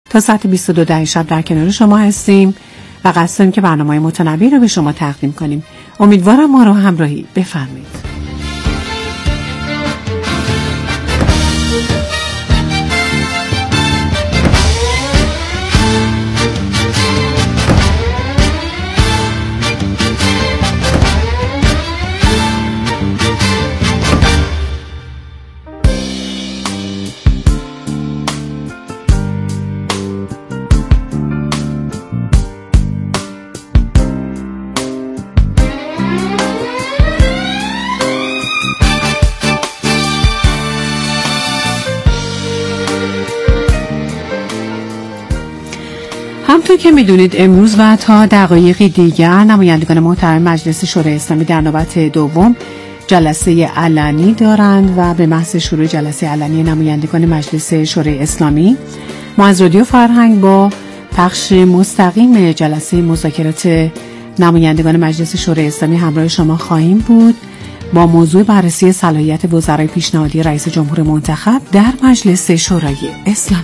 تا ساعت 22 شب در کنار شما هستیم و قصد داریم که برنامه متنوعی رو به شما تقدیم کنیم. امیدوارم ما رو همراهی بفرمایید. همونطور که میدونید امروز و تا دقایقی دیگر نمایندگان محترم مجلس شورای اسلامی در نوبت دوم جلسه علنی دارند و به محض شروع جلسه علنی نمایندگان مجلس شورای اسلامی ما از رادیو فرهنگ با پخش مستقیم جلسه مذاکرات نمایندگان مجلس شورای اسلامی همراه شما خواهیم بود با موضوع بررسی صلاحیت وزرای پیشنهادی رئیس جمهور منتخب در مجلس شورای اسلامی.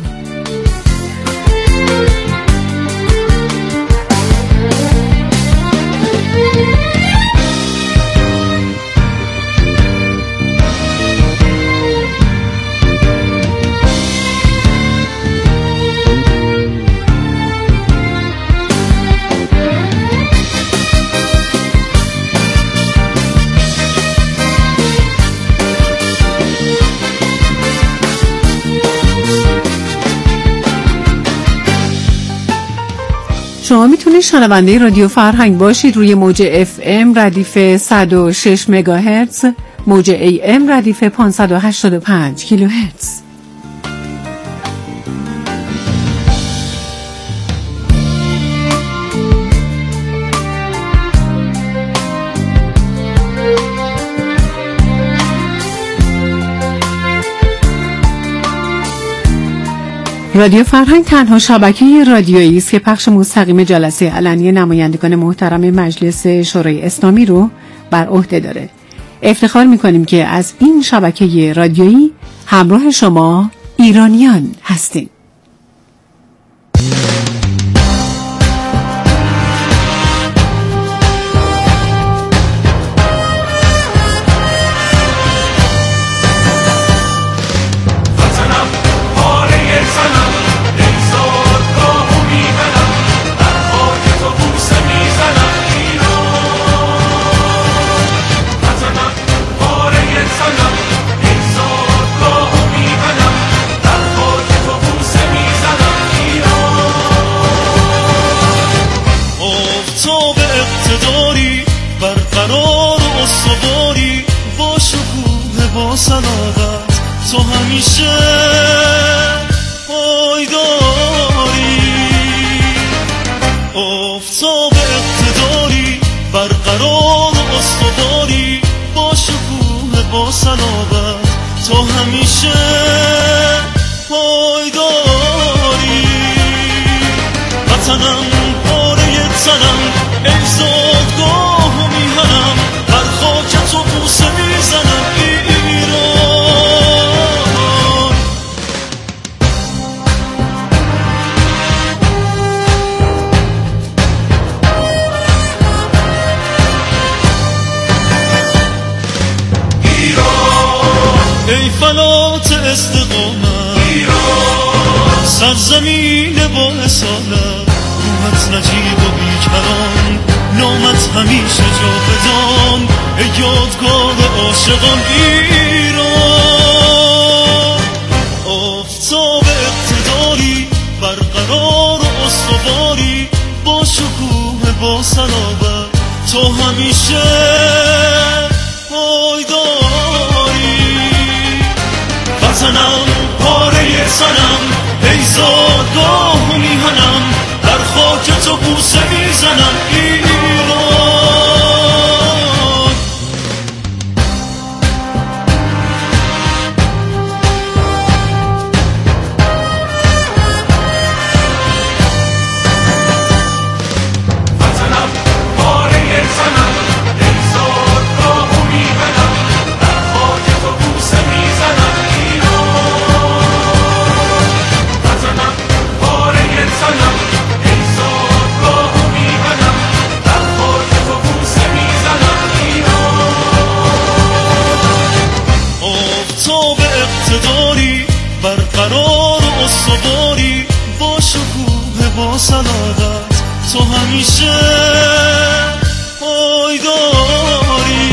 شما میتونید شنونده رادیو فرهنگ باشید روی موج FM ردیف 106 مگاهرتز، موج AM ردیف 585 کیلوهرتز. رادیو فرهنگ تنها شبکه رادیویی است که پخش مستقیم جلسه علنی نمایندگان محترم مجلس شورای اسلامی رو بر عهده داره. افتخار می‌کنیم که از این شبکه رادیویی همراه شما ایرانیان هستیم. تو همیشه پایداری، آفتاب اقتداری، برقرار و استواری، با شکوه با صلابت تو همیشه پایداری. وطنم پاره تنم، ای زادگاه و میهنم، بر خاکت و بوسه میزنم ای فلات استقامت ایران، سرزمین با اصالت، روحت نجیب و بیکران، نامت همیشه جاودان، ای یادگار عاشقان ایران. آفتاب اقتداری، برقرار و استواری، با شکوه با صلابت تو همیشه پایداری. وطنم پاره سنم، ای زادگاه و میهنم، در خاک تو بوسه میزنم ایران. وطنم پاره سنم، ای زادگاه و میهنم، در خاک تو بوسه میزنم ایران. وطنم پاره با صلابت تو همیشه پایداری،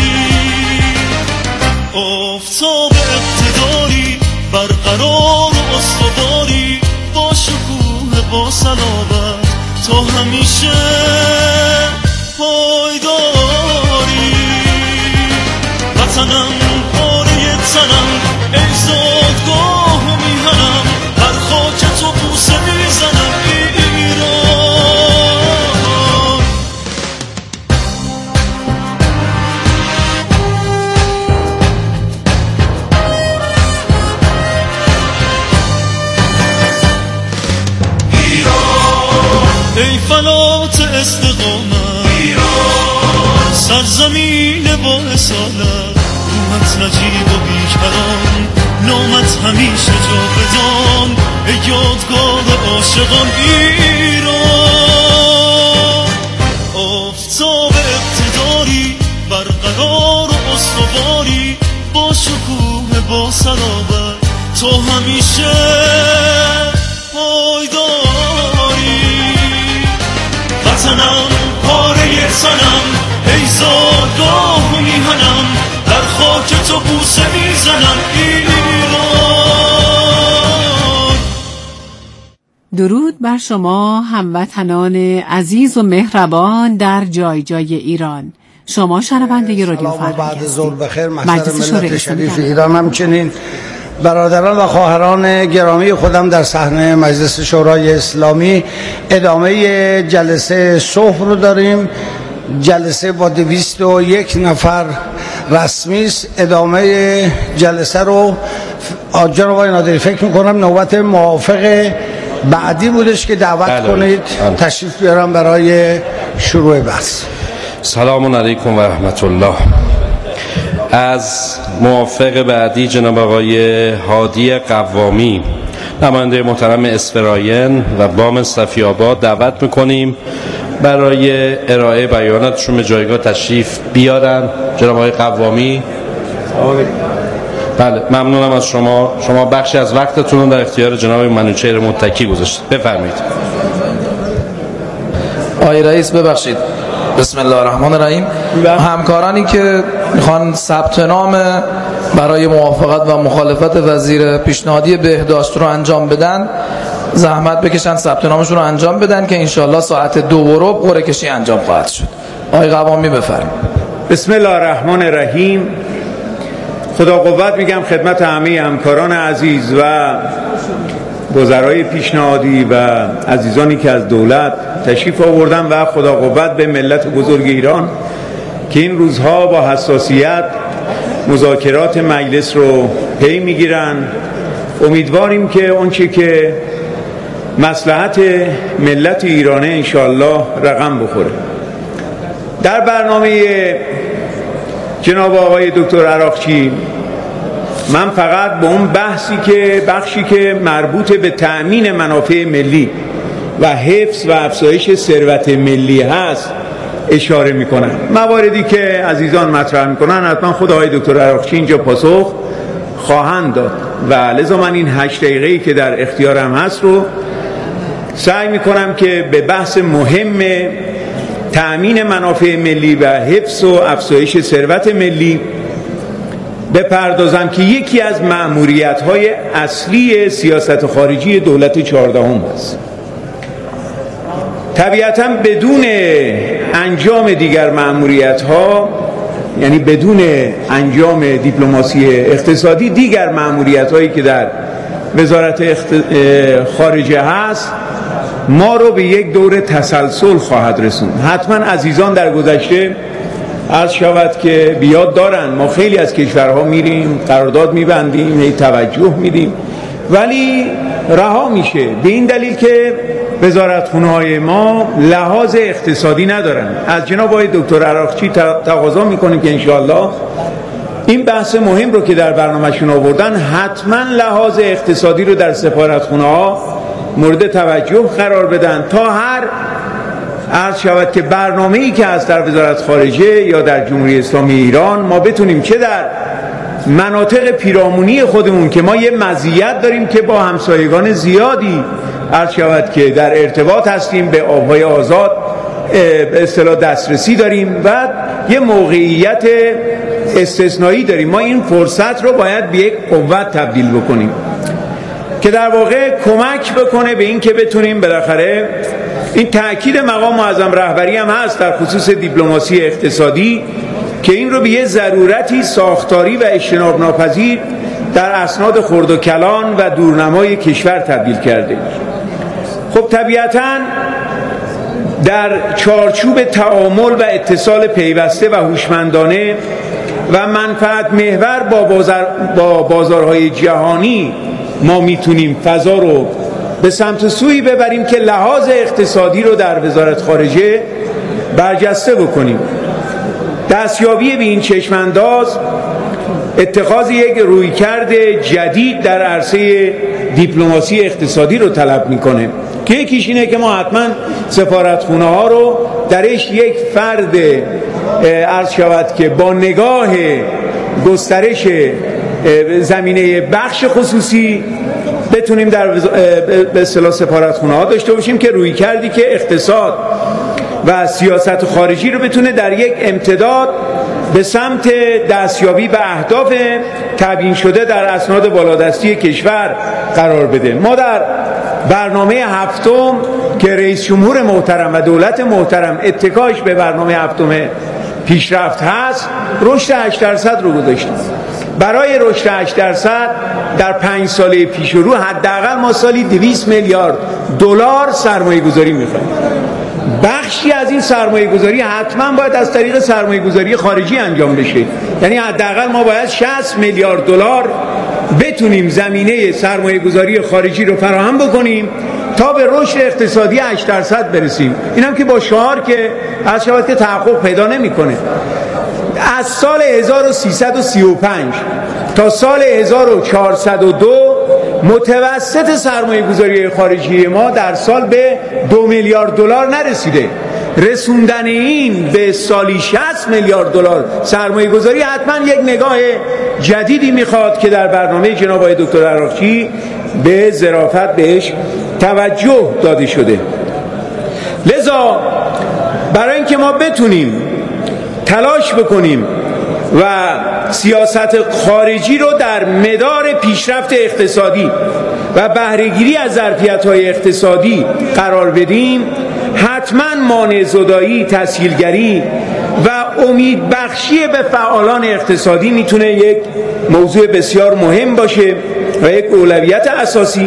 آفتاب اقتداری برقرار و استواری، با شکوه با صلابت تو همیشه پایداری. وطنم پاره تنم ای زادگاه و میهنم، بر خاک تو بوسه میزنم ایران. ای فلات استقامت ایران، سرزمین با اصالت، روحت نجیب و بیکران، نامت همیشه جاودان، ای یادگاه عاشقان ایران. آفتاب اقتداری برقرار و استواری، با شکوه با صلابت تو همیشه پایداری. وطنم پاره تنم ای زادگاه و میهنم، در خاک تو بوسه میزنم ایران. درود بر شما هموطنان عزیز و مهربان در جای جای ایران. شما شنونده رادیو فرهنگ بعد ظهر بخیر. مجلس ملت شریف ایران همچنین برادران و خواهران گرامی خودم در صحنه مجلس شورای اسلامی ادامه جلسه صبح رو داریم. جلسه با 201 نفر رسمی است. ادامه جلسه رو جناب آقای نادری فکر میکنم نوبت موافق بعدی بودش که دعوت کنید تشریف بیارم برای شروع بحث. سلام علیکم و رحمت الله. از موافق بعدی جناب آقای هادی قوامی نماینده محترم اسفراین و بام صفی‌آباد دعوت میکنیم برای ارائه بیاناتشون به جایگاه تشریف بیارن. جناب آقای قوامی. بله ممنونم از شما بخشی از وقتتون رو در اختیار جناب منوچهر متکی گذاشتید. بفرمایید. آقای رئیس ببخشید. بسم الله الرحمن الرحیم. همکارانی که میخوان ثبت نام برای موافقت و مخالفت وزیر پیشنهادی بهداشت رو انجام بدن زحمت بکشن ثبت نامشون رو انجام بدن که انشالله ساعت 2:15 قرعه کشی انجام خواهد شد. آقای قوامی بفرمایید. بسم الله الرحمن الرحیم. خدا قوت میگم خدمت همه همکاران عزیز و وزرای پیشنهادی و عزیزانی که از دولت تشریف آوردن و خدا قوت به ملت بزرگ ایران که این روزها با حساسیت مذاکرات مجلس رو پی میگیرن. امیدواریم که اونچه که مصلحت ملت ایرانه انشاءالله رقم بخوره. در برنامه جناب آقای دکتر عراقچی من فقط به اون بخشی که مربوط به تأمین منافع ملی و حفظ و افزایش ثروت ملی هست اشاره میکنم. مواردی که عزیزان مطرح میکنن حتما خود آقای دکتر عراقچی اینجا پاسخ خواهند داد و لذا من این 8 دقیقه‌ای که در اختیارم هست رو سعی میکنم که به بحث مهم تأمین منافع ملی و حفظ و افزایش ثروت ملی بپردازم که یکی از مأموریت‌های اصلی سیاست خارجی دولت 14 است. طبیعتاً بدون انجام دیگر مأموریت‌ها، یعنی بدون انجام دیپلماسی اقتصادی، دیگر مأموریت‌هایی که در وزارت خارجه هست ما رو به یک دور تسلسل خواهد رسوند. حتما عزیزان در گذشته عرض شود که بیاد دارن ما خیلی از کشورها میریم قرارداد میبندیم توجه میدیم ولی رها میشه به این دلیل که وزارتخونه‌های ما لحاظ اقتصادی ندارن. از جناب آقای دکتر عراقچی تقاضا میکنیم که انشاءالله این بحث مهم رو که در برنامه‌شون آوردن حتما لحاظ اقتصادی رو در سفارتخونه‌ها مورد توجه قرار بدن تا هر عرض شود که برنامه‌ای که از در وزارت خارجه یا در جمهوری اسلامی ایران ما بتونیم چه در مناطق پیرامونی خودمون که ما یه مزیت داریم که با همسایگان زیادی عرض شود که در ارتباط هستیم، به آبهای آزاد به اصطلاح دسترسی داریم و یه موقعیت استثنایی داریم. ما این فرصت رو باید به یک قوت تبدیل بکنیم که در واقع کمک بکنه به این که بتونیم بالاخره این تأکید مقام معظم رهبری هم هست در خصوص دیپلماسی اقتصادی که این رو به یه ضرورتی ساختاری و اجتناب ناپذیر در اسناد خرد و کلان و دورنمای کشور تبدیل کرده. خب طبیعتاً در چارچوب تعامل و اتصال پیوسته و هوشمندانه و منفعت محور با بازارهای جهانی ما میتونیم فضا رو به سمت سوی ببریم که لحاظ اقتصادی رو در وزارت خارجه برجسته بکنیم. دستیابی به این چشمانداز اتخاذ یک رویکرد جدید در عرصه دیپلماسی اقتصادی رو طلب میکنه که یکیش اینه که ما حتما سفارتخونه ها رو درش یک فرد عرض شود که با نگاه گسترش زمینه بخش خصوصی بتونیم در به اصطلاح سفارتخونه ها داشته باشیم که روی کردی که اقتصاد و سیاست خارجی رو بتونه در یک امتداد به سمت دستیابی به اهداف تبیین شده در اسناد بالادستی کشور قرار بده. ما در برنامه هفتم که رئیس جمهور محترم و دولت محترم اتکاش به برنامه هفتم پیشرفت هست رشد 8% رو گذاشتیم. برای رشد 8% در 5 ساله پیش رو حداقل ما سالی 200 میلیارد دلار سرمایه گذاری می‌خوایم. بخشی از این سرمایه گذاری حتما باید از طریق سرمایه گذاری خارجی انجام بشه، یعنی حداقل ما باید 60 میلیارد دلار بتونیم زمینه سرمایه گذاری خارجی رو فراهم بکنیم تا به رشد اقتصادی 8% برسیم. اینم که با شعار که از شود که تحقق پیدا نمی‌کنه. از سال 1335 تا سال 1402 متوسط سرمایه گذاری خارجی ما در سال به 2 میلیارد دلار نرسیده. رسوندن این به سالی 60 میلیارد دلار سرمایه گذاری حتما یک نگاه جدیدی میخواد که در برنامه جناب آقای دکتر عراقچی به ظرافت بهش توجه داده شده. لذا برای اینکه ما بتونیم تلاش بکنیم و سیاست خارجی رو در مدار پیشرفت اقتصادی و بهره‌گیری از ظرفیت‌های اقتصادی قرار بدیم، حتما مانع زدایی، تسهیلگری و امیدبخشی به فعالان اقتصادی میتونه یک موضوع بسیار مهم باشه و یک اولویت اساسی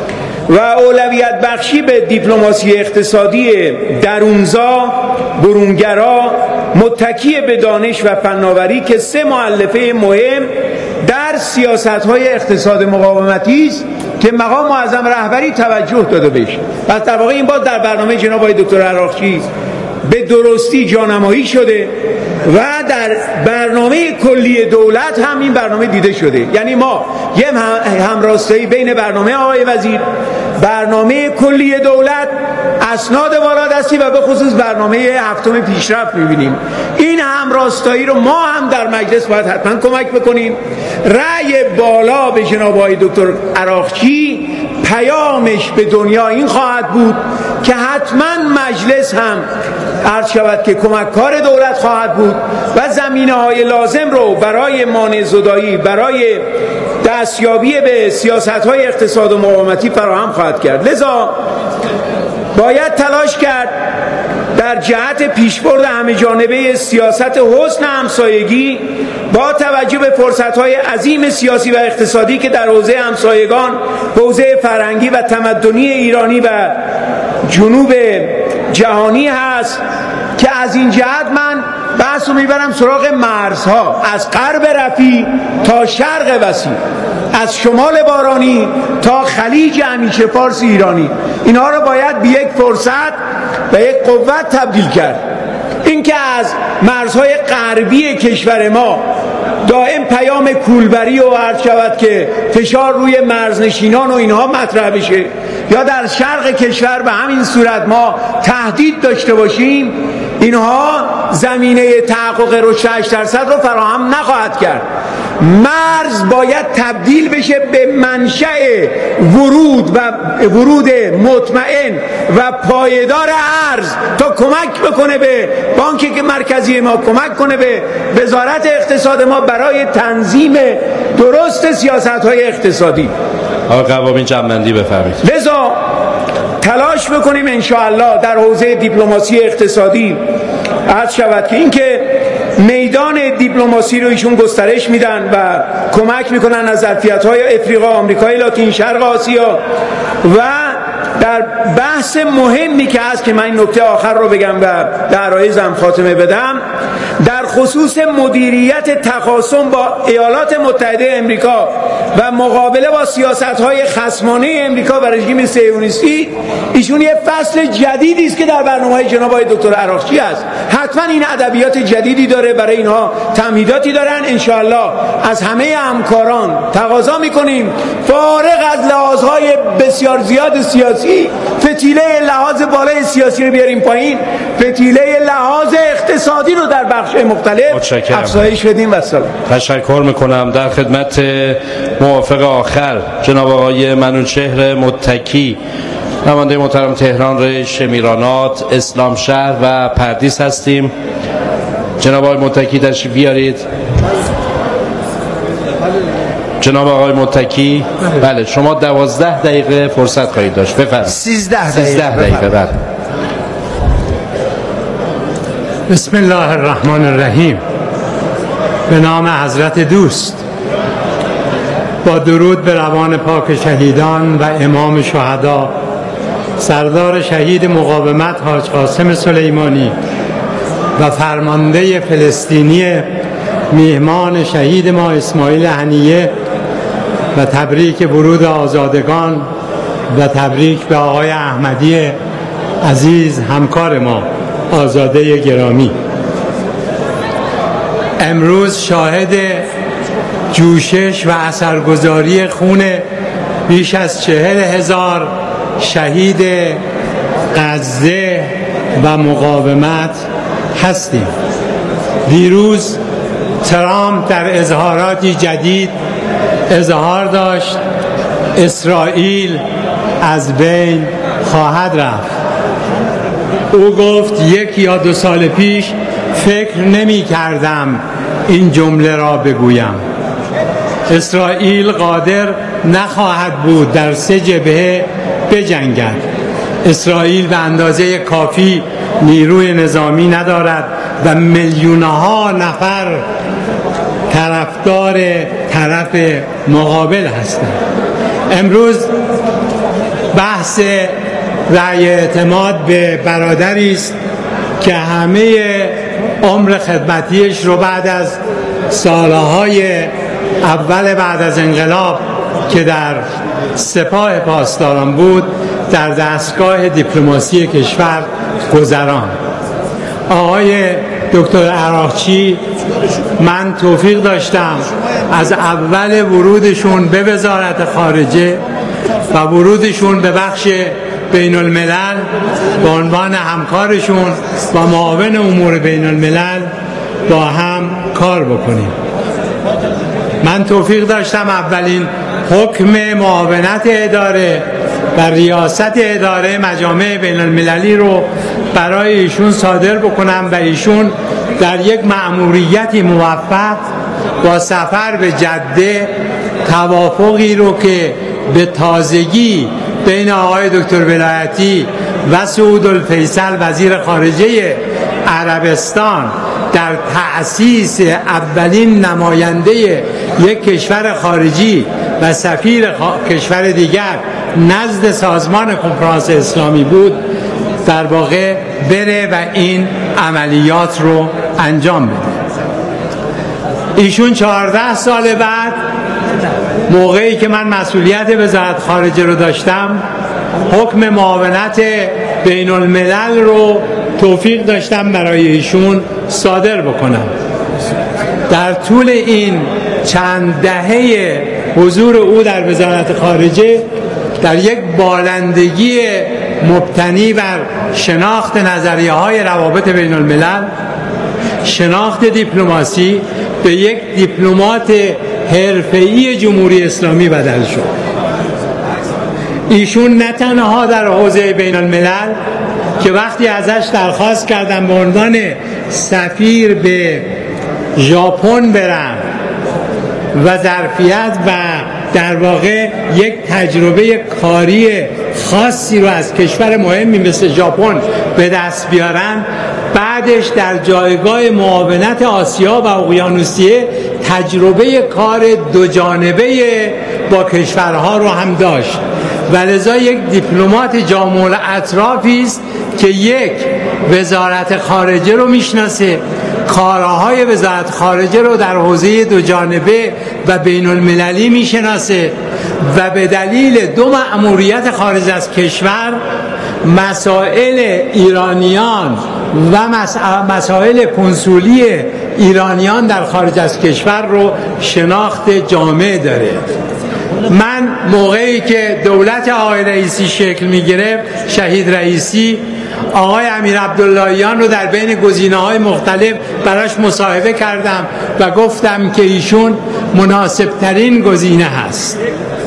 و اولویت بخشی به دیپلماسی اقتصادی درونزا، برونگرا، متکی به دانش و فناوری که 3 مؤلفه مهم در سیاست‌های اقتصاد مقاومتی است که مقام معظم رهبری توجه داده بهش. پس در واقع این باز در برنامه جناب آقای دکتر عراقچی به درستی جانمایی شده و در برنامه کلی دولت هم این برنامه دیده شده. یعنی ما یه همراستایی بین برنامه آقای وزیر، برنامه کلی دولت، اسناد بالادستی و به خصوص برنامه هفتم پیشرفت می‌بینیم. این همراستایی رو ما هم در مجلس باید حتما کمک بکنیم. رأی بالا به جناب آقای دکتر عراقچی پیامش به دنیا این خواهد بود که حتما مجلس هم عرض شود که کمککار دولت خواهد بود و زمینه‌های لازم رو برای مانع زدایی، برای دستیابی به سیاست‌های اقتصاد و مقاومتی فراهم خواهد کرد. لذا باید تلاش کرد در جهت پیشبرد همه جانبه سیاست حسن همسایگی با توجه به فرصت‌های عظیم سیاسی و اقتصادی که در حوزه همسایگان، حوزه فرهنگی و تمدنی ایرانی و جنوب جهانی هست که از این جهت من بحث رو میبرم سراغ مرزها، از غرب رفیع تا شرق وسیع، از شمال بارانی تا خلیج همیشه فارس ایرانی. اینها رو باید به یک فرصت و یک قوت تبدیل کرد. اینکه از مرزهای غربی کشور ما دائم پیام کولبری و عرض شود که فشار روی مرزنشینان و اینها مطرح بشه یا در شرق کشور به همین صورت ما تهدید داشته باشیم، اینها زمینه تحقق رشد 8% رو فراهم نخواهد کرد. مرز باید تبدیل بشه به منشأ ورود مطمئن و پایدار ارز تا کمک بکنه به بانک مرکزی ما، کمک کنه به وزارت اقتصاد ما برای تنظیم درست سیاست‌های اقتصادی. آقای قوامی جمع‌بندی بفرمایید. لذا تلاش بکنیم انشاءالله در حوزه دیپلماسی اقتصادی عرض شود که اینکه میدان دیپلماسی رو ایشون گسترش میدن و کمک میکنن از ظرفیت‌های افریقا، آمریکای لاتین، شرق آسیا و در بحث مهمی که هست که من این نکته آخر رو بگم و در عرایزم خاتمه بدم، در خصوص مدیریت تخاصم با ایالات متحده امریکا و مقابله با سیاست‌های خصمانه امریکا و رژیم صهیونیستی، ایشون یه فصل جدیدی است که در برنامه‌های جناب آقای دکتر عراقچی است. حتما این ادبیات جدیدی داره، برای اینها تمهیداتی دارن. انشاءالله از همه همکاران تقاضا می‌کنیم فارغ از لحاظهای بسیار زیاد سیاسی، فتیله لحاظ بالای سیاسی رو بیاریم پایین، فتیله لحاظ اقتصادی رو در بخش مختلف افزایش بدیم. و سلام. تشکر میکنم. در خدمت موافق آخر جناب آقای منوچهر متکی، نماینده محترم تهران ریش، شمیرانات، اسلام شهر و پردیس هستیم. جناب آقای متکی تشریف بیارید. جناب آقای متکی، بله شما 12 دقیقه فرصت خواهید داشت. بفرمایید. 13 دقیقه. بله. بسم الله الرحمن الرحیم. به نام حضرت دوست، با درود به روان پاک شهیدان و امام شهدا سردار شهید مقاومت حاج قاسم سلیمانی و فرمانده فلسطینی میهمان شهید ما اسماعیل هنیه و تبریک ورود آزادگان و تبریک به آقای احمدی عزیز همکار ما آزاده گرامی. امروز شاهد جوشش و اثرگذاری خون بیش از 40,000 شهید غزه و مقاومت هستیم. دیروز ترامپ در اظهاراتی جدید اظهار داشت اسرائیل از بین خواهد رفت. او گفت 1 یا 2 سال پیش فکر نمی کردم این جمله را بگویم. اسرائیل قادر نخواهد بود در 3 جبهه بجنگد. اسرائیل به اندازه کافی نیروی نظامی ندارد و میلیون‌ها نفر طرفدار طرف مقابل هستند. امروز بحث رأی اعتماد به برادری است که همه عمر خدمتیش رو بعد از سالهای اول بعد از انقلاب که در سپاه پاسداران بود در دستگاه دیپلماسی کشور گذران. آقای دکتر عراقچی، من توفیق داشتم از اول ورودشون به وزارت خارجه و ورودشون به بخش بین الملل به عنوان همکارشون و معاون امور بین الملل با هم کار بکنیم. من توفیق داشتم اولین حکم معاونت اداره و ریاست اداره مجامع بین المللی رو برای ایشون صادر بکنم و ایشون در یک مأموریتی موفق با سفر به جده توافقی رو که به تازگی بین آقای دکتر ولایتی و سعود الفیصل وزیر خارجه عربستان در تأسیس اولین نماینده یک کشور خارجی و سفیر کشور دیگر نزد سازمان کنفرانس اسلامی بود، در واقع بره و این عملیات رو انجام بده. ایشون 14 سال بعد، موقعی که من مسئولیت وزارت خارجه رو داشتم، حکم معاونت بین الملل رو توفیق داشتم برای ایشون صادر بکنم. در طول این چند دهه حضور او در وزارت خارجه در یک بالندگی مبتنی بر شناخت نظریه‌های روابط بین الملل، شناخت دیپلماسی، به یک دیپلمات حرفه‌ای جمهوری اسلامی بدل شد. ایشون نه تنها در حوزه بین الملل که وقتی ازش درخواست کردم به عنوان سفیر به ژاپن برم و ظرفیت و در واقع یک تجربه کاری خاصی رو از کشور مهمی مثل ژاپن به دست بیارن، بعدش در جایگاه معاونت آسیا و اقیانوسیه تجربه کار دو جانبه با کشورها رو هم داشت و لذا یک دیپلمات جامع الاطرافی است که یک وزارت خارجه رو میشناسه، کارهای وزارت خارجه رو در حوزه دو جانبه و بین المللی میشناسه و به دلیل دو مأموریت خارج از کشور مسائل ایرانیان و مسائل کنسولی ایرانیان در خارج از کشور رو شناخت جامع داره. من موقعی که دولت آقای رئیسی شکل میگرفت، شهید رئیسی، آقای امیر عبداللهیان رو در بین گزینه‌های مختلف براش مصاحبه کردم و گفتم که ایشون مناسب ترین گزینه هست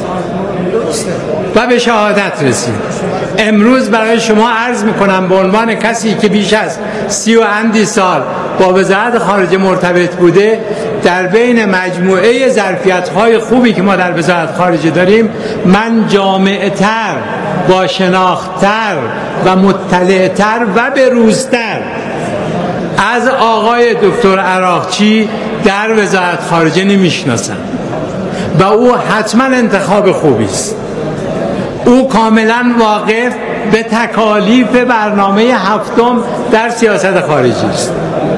و به شهادت رسید. امروز برای شما عرض میکنم به عنوان کسی که بیش از 30 و اندی سال با وزارت خارجه مرتبط بوده، در بین مجموعه ظرفیت‌های خوبی که ما در وزارت خارجه داریم، من جامع‌تر، با شناخت‌تر و مطلع‌تر و بروزتر از آقای دکتر عراقچی در وزارت خارجه نمیشناسم و او حتما انتخاب خوبی است. او کاملا واقف به تکالیف برنامه هفتم در سیاست خارجی است.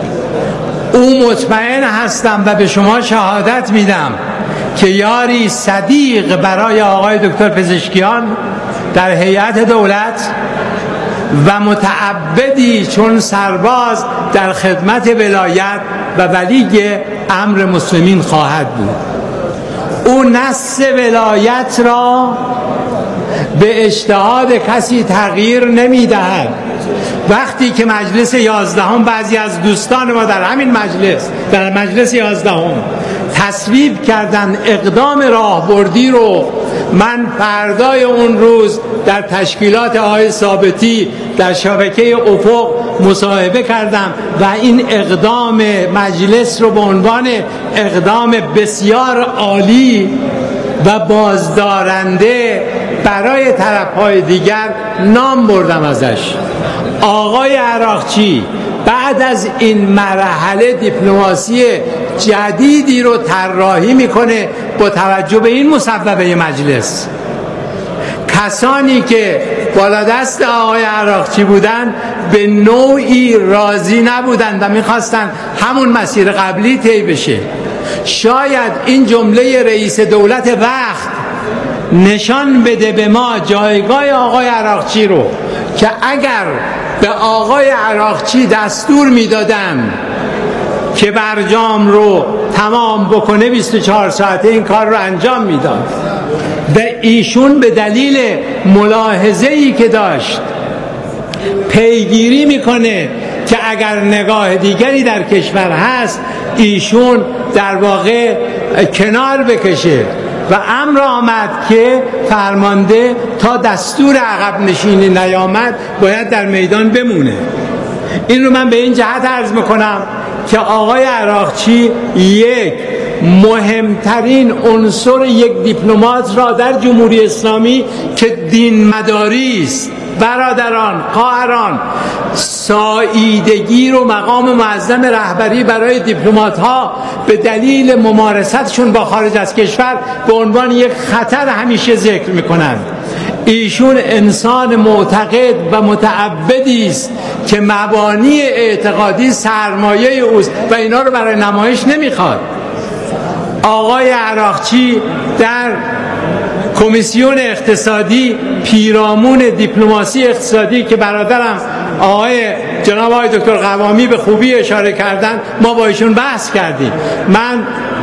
او مطمئن هستم و به شما شهادت میدم که یاری صدیق برای آقای دکتر پزشکیان در هیئت دولت و متعبدی چون سرباز در خدمت ولایت و ولی امر مسلمین خواهد بود. او نص ولایت را به اجتهاد کسی تغییر نمیدهد. وقتی که مجلس 11 بعضی از دوستان ما در همین مجلس، در مجلس 11 تصویب کردن اقدام راهبردی رو، من فردای اون روز در تشکیلات آقای ثابتی در شبکه افق مصاحبه کردم و این اقدام مجلس رو به عنوان اقدام بسیار عالی و بازدارنده برای طرف‌های دیگر نام بردم ازش. آقای عراقچی بعد از این مرحله دیپلماسی جدیدی رو طراحی میکنه با توجه به این مصوبه مجلس. کسانی که بالا دست آقای عراقچی بودن به نوعی راضی نبودن و میخواستن همون مسیر قبلی طی بشه. شاید این جمله رئیس دولت وقت نشان بده به ما جایگاه آقای عراقچی رو که اگر به آقای عراقچی دستور میدادن که برجام رو تمام بکنه 24 ساعته این کار رو انجام میداد و ایشون به دلیل ملاحظه‌ای که داشت پیگیری میکنه که اگر نگاه دیگری در کشور هست ایشون در واقع کنار بکشه و امر آمد که فرمانده تا دستور عقب نشینی نیامد باید در میدان بمونه. این رو من به این جهت عرض میکنم که آقای عراقچی یک مهمترین عنصر یک دیپلمات را در جمهوری اسلامی که دین مداری است، برادران، خواهران، ساییدگی رو مقام معظم رهبری برای دیپلمات ها به دلیل ممارستشون با خارج از کشور به عنوان یک خطر همیشه ذکر میکنند. ایشون انسان معتقد و متعبدی است که مبانی اعتقادی سرمایه اوست و اینا رو برای نمایش نمیخواد. آقای عراقچی در کمیسیون اقتصادی پیرامون دیپلماسی اقتصادی که برادرم جناب آقای دکتر قوامی به خوبی اشاره کردن، ما با ایشون بحث کردیم. من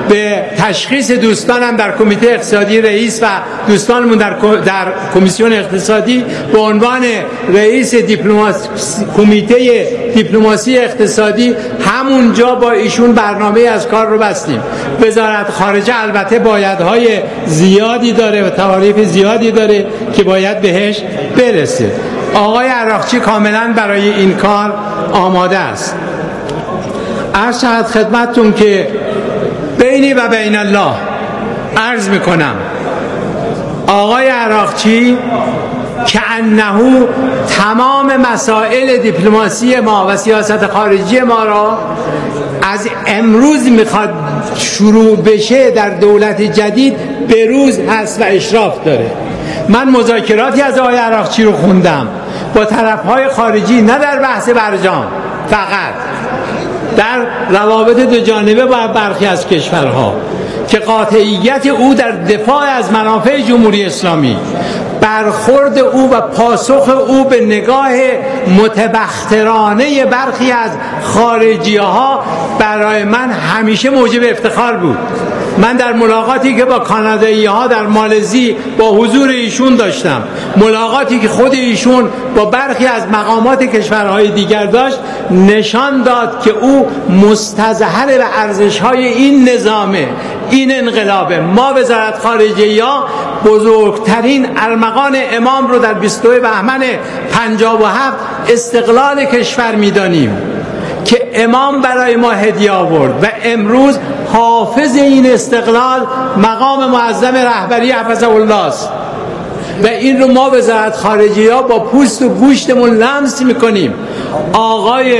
به تشخیص دوستانم در کمیته اقتصادی رئیس و دوستانمون در کمیسیون اقتصادی به عنوان رئیس کمیته دیپلماسی اقتصادی همونجا با ایشون برنامه از کار رو بستیم. وزارت خارجه البته بایدهای زیادی داره و تعاریف زیادی داره که باید بهش برسه. آقای عراقچی کاملا برای این کار آماده است. عرض شود خدمتتون که بینی و بین الله عرض میکنم آقای عراقچی که انه تمام مسائل دیپلماسی ما و سیاست خارجی ما را از امروز میخواد شروع بشه در دولت جدید به روز هست و اشراف داره. من مذاکراتی از آقای عراقچی رو خوندم با طرفهای خارجی، نه در بحث برجام فقط، در روابط دو جانبه با برخی از کشورها، که قاطعیت او در دفاع از منافع جمهوری اسلامی، برخورد او و پاسخ او به نگاه متبخترانه برخی از خارجی ها برای من همیشه موجب افتخار بود. من در ملاقاتی که با کانادایی ها در مالزی با حضور ایشون داشتم، ملاقاتی که خود ایشون با برخی از مقامات کشورهای دیگر داشت، نشان داد که او مستظهر به ارزش‌های این نظامه، این انقلابه. ما وزارت خارجه ها بزرگترین ارمغان امام رو در 22 بهمن 57 استقلال کشور می‌دانیم که امام برای ما هدیه آورد و امروز حافظ این استقلال مقام معظم رهبری حفظه الله است و این رو ما وزارت خارجه ها با پوست و گوشتمون لمس میکنیم. آقای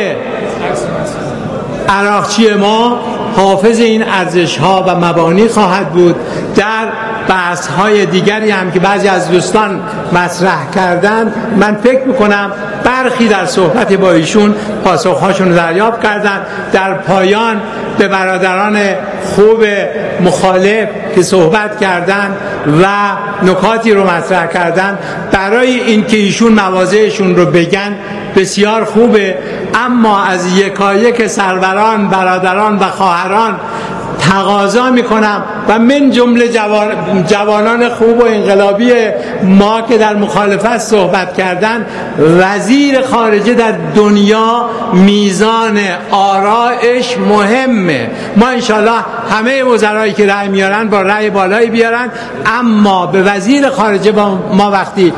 عراقچی ما حافظ این ارزش ها و مبانی خواهد بود. در بحث های دیگری هم که بعضی از دوستان مطرح کردن، من فکر میکنم برخی در صحبت با ایشون پاسخهاشون رو دریافت کردن. در پایان به برادران خوب مخالف که صحبت کردن و نکاتی رو مطرح کردن، برای اینکه ایشون مواضعشون رو بگن بسیار خوبه، اما از یکایک سروران، برادران و خواهران تقاضا میکنم و من جمله جوانان خوب و انقلابی ما که در مخالفت صحبت کردن، وزیر خارجه در دنیا میزان آرایش مهمه. ما انشالله همه وزرایی که رأی میارن با رأی بالایی بیارن، اما به وزیر خارجه ما وقتی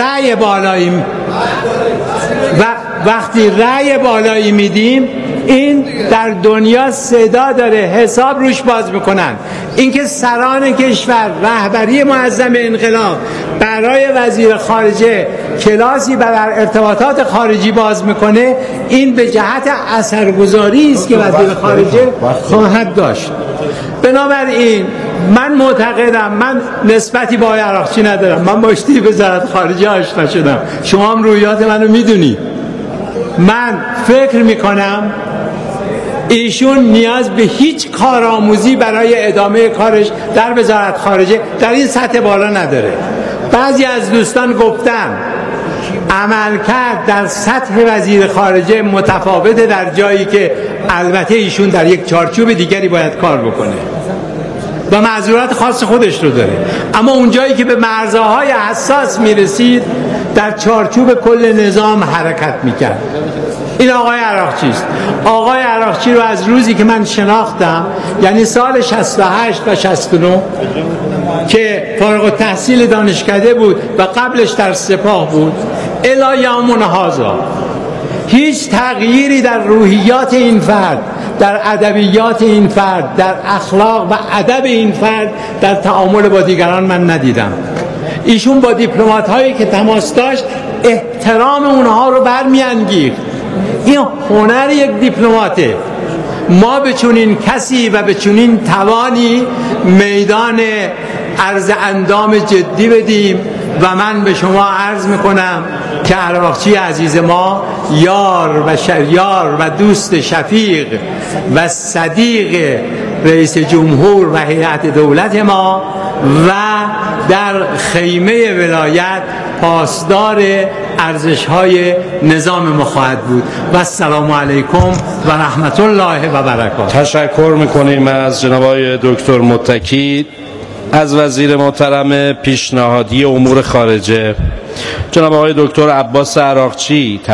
رأی بالایی میدیم، این در دنیا صدا داره، حساب روش باز میکنن. اینکه سران کشور، رهبری معظم انقلاب برای وزیر خارجه کلاسی بر ارتباطات خارجی باز میکنه، این به جهت اثرگذاری است که وزیر خارجه خواهد داشت. بنابراین من معتقدم، من نسبتی با عراقچی ندارم، من با اشتی وزارت خارجه آشنا شدم، شما هم رویات منو میدونید. من فکر میکنم ایشون نیاز به هیچ کارآموزی برای ادامه کارش در وزارت خارجه در این سطح بالا نداره. بعضی از دوستان گفتن عملکرد در سطح وزیر خارجه متفاوته، در جایی که البته ایشون در یک چارچوب دیگری باید کار بکنه و معذورات خاص خودش رو داره، اما اون جایی که به مرزهای حساس میرسید در چارچوب کل نظام حرکت میکرد. این آقای عراقچی است. آقای عراقچی رو از روزی که من شناختم، یعنی سال 68 و 69 که فارغ التحصیل دانشکده بود و قبلش در سپاه بود، الی یوم هذا هیچ تغییری در روحیات این فرد، در ادبیات این فرد، در اخلاق و ادب این فرد، در تعامل با دیگران من ندیدم. ایشون با دیپلمات هایی که تماس داشت احترام اونها رو برمی‌انگیخت. این هنر یک دیپلماته. ما به چنین کسی و به چنین توانی میدان عرض اندام جدی بدیم و من به شما عرض میکنم که عراقچی عزیز ما یار و شریار و دوست شفیق و صدیق رئیس جمهور و هیئت دولت ما و در خیمه ولایت پاسدار ارزش‌های نظام ما خواهد بود. و السلام علیکم و رحمت الله و برکاته. تشکر میکنیم از جناب آقای دکتر متکی. از وزیر محترم پیشنهادی امور خارجه جناب آقای دکتر عباس عراقچی